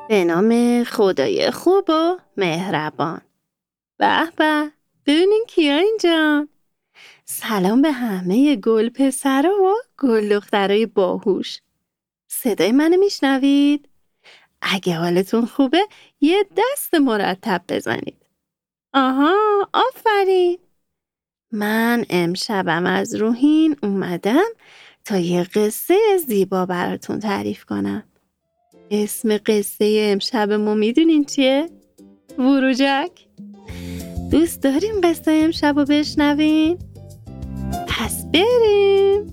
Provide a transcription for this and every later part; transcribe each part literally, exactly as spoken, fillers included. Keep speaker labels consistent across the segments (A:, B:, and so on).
A: به نام خدای خوب و مهربان. به به، ببینین کیا اینجان. سلام به همه گل پسرا و گل دخترای باهوش. صدای منو میشنوید؟ اگه حالتون خوبه یه دست مرتب بزنید. آها، آفرین. من امشبم از روحین اومدم تا یه قصه زیبا براتون تعریف کنم. اسم قصه امشبمو میدونین چیه؟ وروجک. دوست داریم قصه امشبو بشنوین؟ پس بریم.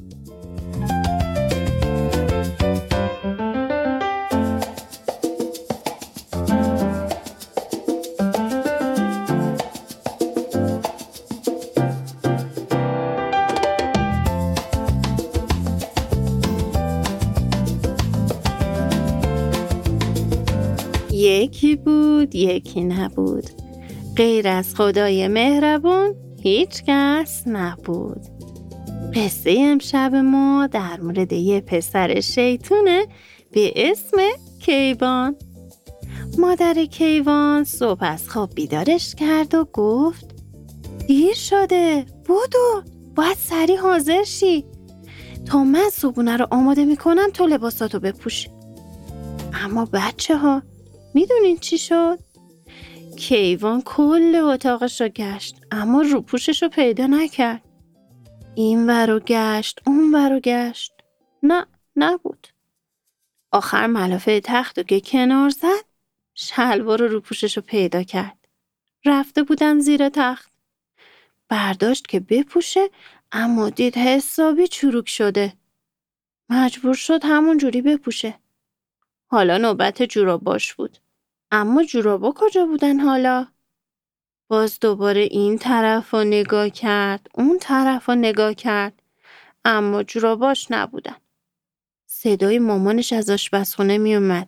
A: یکی بود یکی نبود، غیر از خدای مهربون هیچ کس نبود. قصه امشب ما در مورد یه پسر شیطونه به اسم کیوان. مادر کیوان صبح از خواب بیدارش کرد و گفت دیر شده، بودو باید سریع حاضر شی تا من صبحونه رو آماده میکنم تو لباساتو بپوش. اما بچه ها میدونین چی شد؟ کیوان کل اتاقش رو گشت اما روپوشش رو پیدا نکرد. این ور رو گشت اون ور رو گشت، نه نبود. آخر ملافه تخت رو که کنار زد شلوار رو روپوشش رو پیدا کرد. رفته بودن زیر تخت. برداشت که بپوشه اما دید حسابی چروک شده. مجبور شد همون جوری بپوشه. حالا نوبت جوراباش بود. اما جورابا کجا بودن حالا؟ باز دوباره این طرف رو نگاه کرد، اون طرف رو نگاه کرد، اما جوراباش نبودن. صدای مامانش از آشپزخونه می اومد.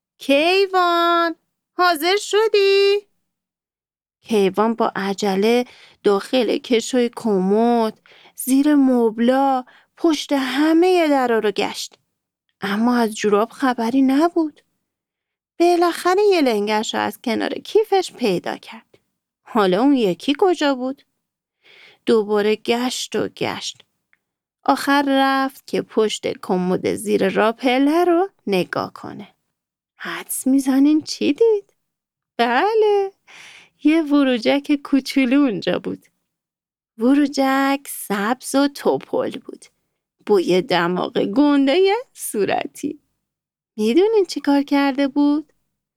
A: کیوان، حاضر شدی؟ کیوان با عجله داخل کشوی کمد، زیر مبلا، پشت همه درا رو گشت. اما از جوراب خبری نبود. بالاخره یه لنگش رو از کنار کیفش پیدا کرد. حالا اون یکی کجا بود؟ دوباره گشت و گشت. آخر رفت که پشت کمد زیر راپله رو نگاه کنه. حدس میزنین چی دید؟ بله، یه وروجک کوچولو اونجا بود. وروجک سبز و توپل بود، با یه دماغ گنده صورتی. میدونین چی کار کرده بود؟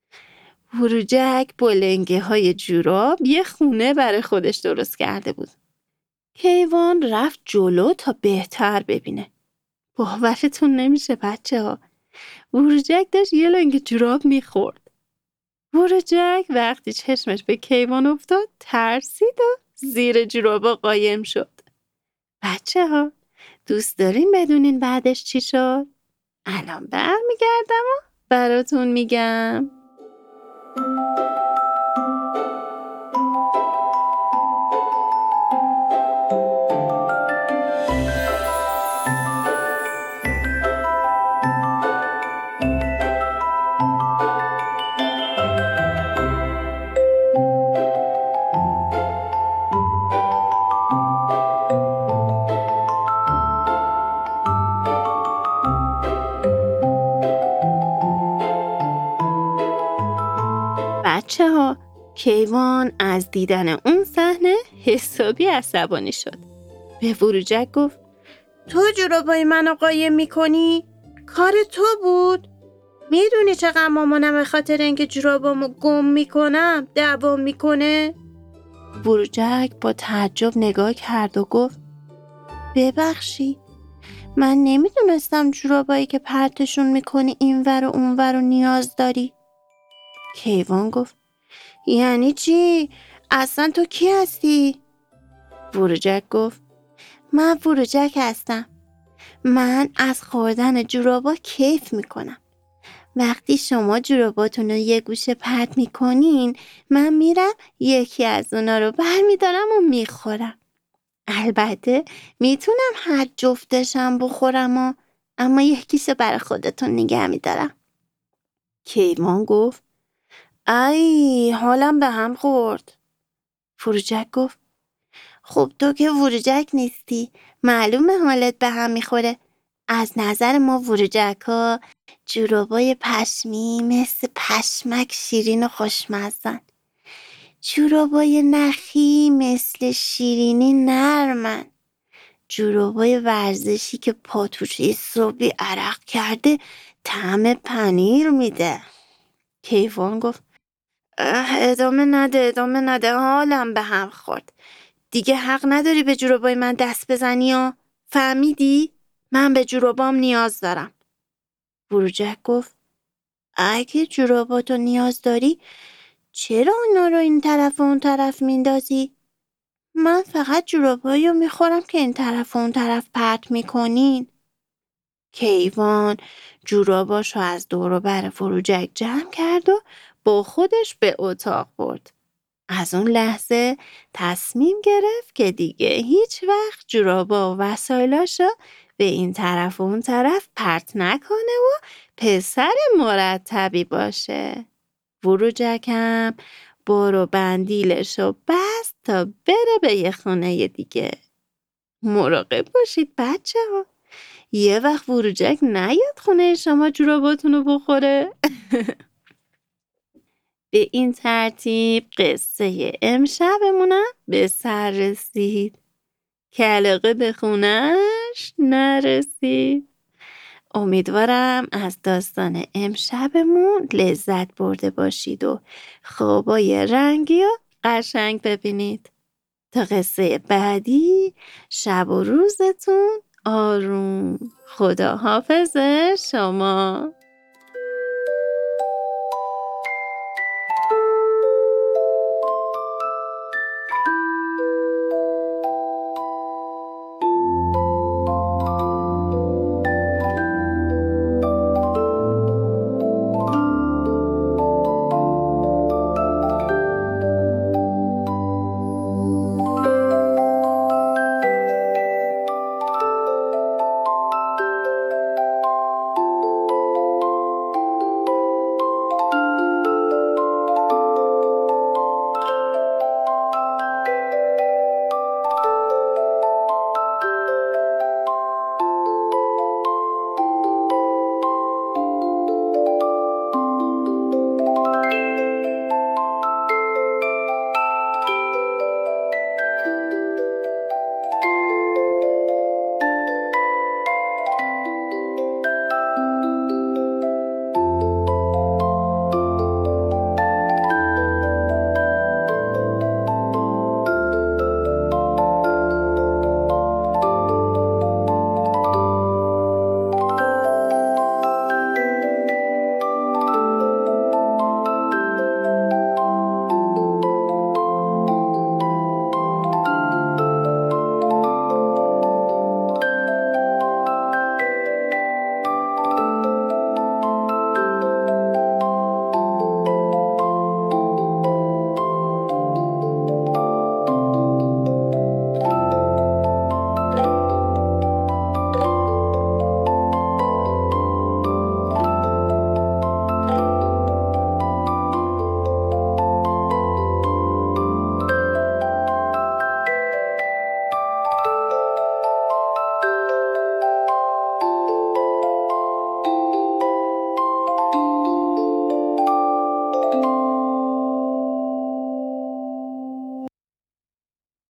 A: وروجک با لنگه های جوراب یه خونه برای خودش درست کرده بود. کیوان رفت جلو تا بهتر ببینه. باورتون نمیشه بچه ها. وروجک داشت یه لنگ جوراب میخورد. وروجک وقتی چشمش به کیوان افتاد ترسید و زیر جورابا قایم شد. بچه ها دوست دارین بدونین بعدش چی شد؟ الان برمیگردم و براتون میگم. بچه ها کیوان از دیدن اون صحنه حسابی عصبانی شد. به وروجک گفت تو جورابای منو قایم میکنی؟ کار تو بود؟ میدونی چقدر مامانم به خاطر اینکه جورابامو گم میکنم دعوا میکنه؟ وروجک با تعجب نگاه کرد و گفت ببخشی، من نمیدونستم جورابایی که پرتشون میکنی اینور و اونور و نیاز داری. کیوان گفت یعنی چی؟ اصلا تو کی هستی؟ وروجک گفت من وروجک هستم. من از خوردن جورابا کیف میکنم. وقتی شما جوراباتون رو یه گوشه پرت میکنین من میرم یکی از اونا رو برمیدارم و میخورم. البته میتونم هر جفتشم بخورم و اما یکیشو برای خودتون نگه میدارم. کیوان گفت ای حالم به هم خورد. فروجک گفت خب تو که فروجک نیستی، معلومه حالت به هم میخوره. از نظر ما فروجک ها جورابای پشمی مثل پشمک شیرین و خوشمزن، جورابای نخی مثل شیرینی نرمن، جورابای ورزشی که پاتوچه صبحی عرق کرده طعم پنیر میده. کیوان گفت ادامه نده ادامه نده حالم به هم خورد. دیگه حق نداری به جورابای من دست بزنی و فهمیدی؟ من به جورابام نیاز دارم. فروجک گفت اگه جوراباتو نیاز داری چرا اونا رو این طرف و اون طرف میندازی؟ من فقط جورابایی رو میخورم که این طرف و اون طرف پرت میکنین. کیوان جوراباشو از دور و بر فروجک جمع کرد و با خودش به اتاق برد. از اون لحظه تصمیم گرفت که دیگه هیچ وقت جورابا و وسایلاشو به این طرف و اون طرف پرت نکنه و پسر مرتبی باشه. فروجک هم برو بندیلشو بست تا بره به یه خونه دیگه. مراقب باشید بچه ها، یه وقت فروجک نیاد خونه شما جوراباتونو بخوره. به این ترتیب قصه امشبمونم به سر رسید. کلاغه به خونش نرسید. امیدوارم از داستان امشبمون لذت برده باشید و خوابای رنگی و قشنگ ببینید. تا قصه بعدی شب و روزتون آروم. خدا حافظ شما.